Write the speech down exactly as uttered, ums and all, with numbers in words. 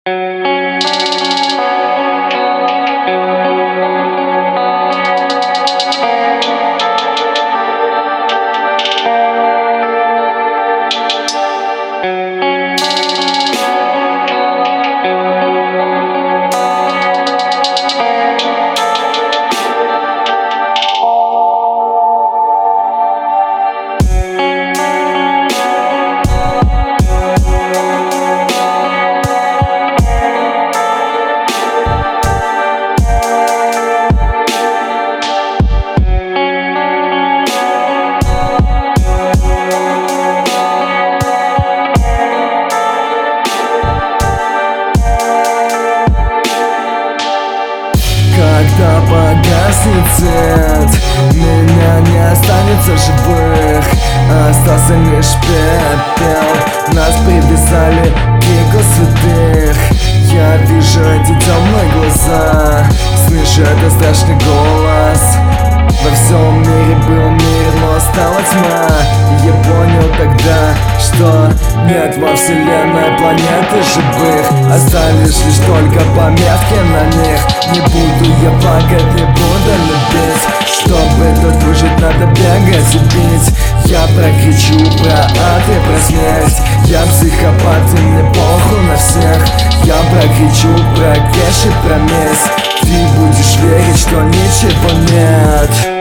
Когда погаснет свет, меня не останется живых. Остался лишь пепел, нас привязали к иглам святых. Я вижу эти темные глаза, слышу этот страшный голос. Во всем мире был мир, но стала тьма. И я понял тогда, что нет во вселенной планеты живых. Остались лишь только пометки на них. Не буду я плакать, не буду любить. Чтобы тут выжить, надо бегать и бить. Я прокричу про ад и про смерть. Я психопат и мне похуй на всех. Я прокричу про кэш и про месть. Ты будешь верить, что ничего нет.